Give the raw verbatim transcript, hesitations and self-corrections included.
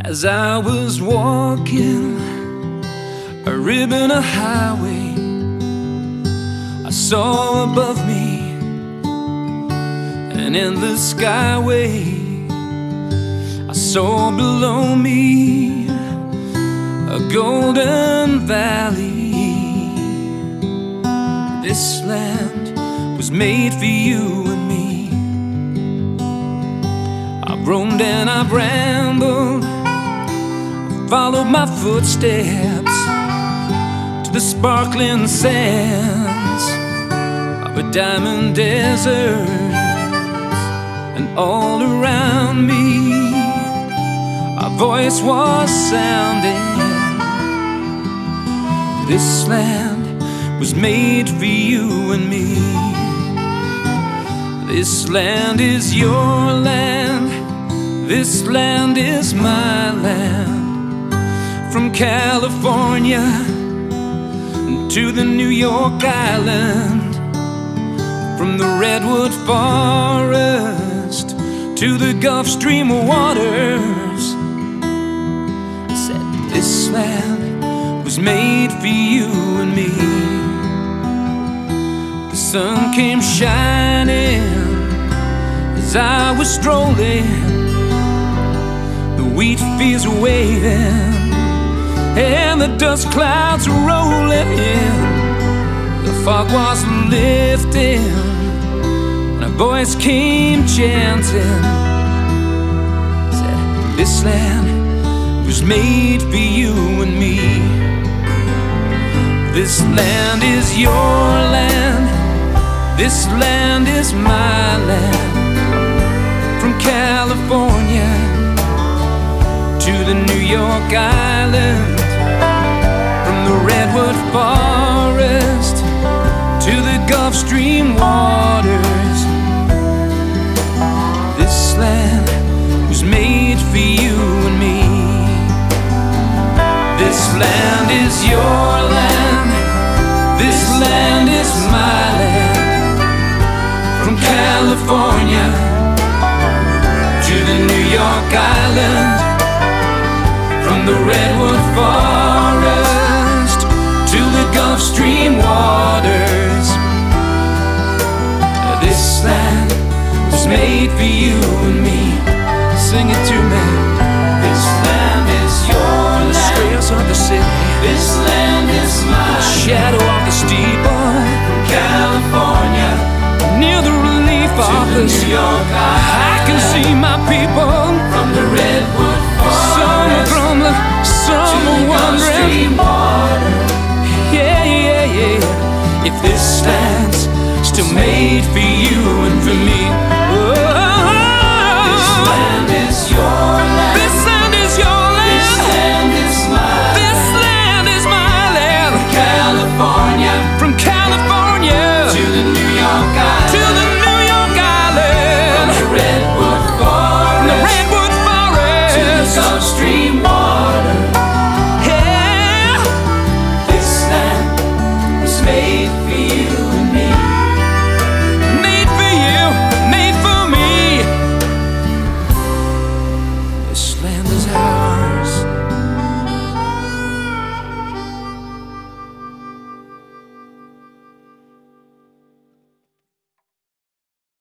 As I was walking a ribbon of highway, I saw above me an endless skyway. I saw below me a golden valley. This land was made for you and me. I've roamed and I've rambled, followed my footsteps to the sparkling sands of a diamond desert. And all around me a voice was sounding. This land was made for you and me. This land is your land, this land is my land. From California to the New York Island, from the Redwood Forest to the Gulf Stream waters. I said this land was made for you and me. The sun came shining as I was strolling, the wheat fields were waving and the dust clouds were rolling in. The fog was lifting and a voice came chanting, said this land was made for you and me. This land is your land, this land is my land. From California to the New York Island, from the Redwood Forest to the Gulf Stream waters. This land was made for you and me. This land is your land, this land is my land. From California to the New York Island, from the Redwood Forest to the Gulf Stream waters. This land was made for you and me. Sing it to me. This land is your The land, streets of the city, this land is the mine. shadow of the steeple, From California near the relief to the office, New York I can Island, see my people. from the Redwood Some are Forest grumbling, to some the are Gulf wondering. Stream water. Yeah, yeah, yeah. If this land's still made for you and for me. Oh, This land is